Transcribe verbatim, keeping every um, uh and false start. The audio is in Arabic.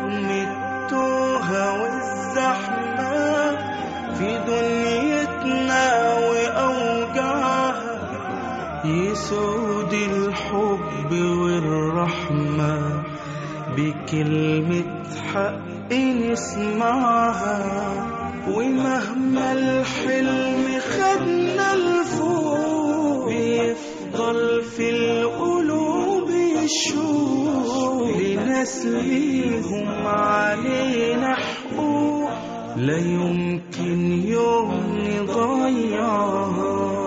رغم التوهة والزحمة في دنيتنا وأوجاعها يسود الحب والرحمة بكلمة حق نسمعها. ومهما الحلم خدنا لفوق بيفضل في القلوب الشوق لناس ليهم علينا حقوق لا يمكن يوم نضيعها.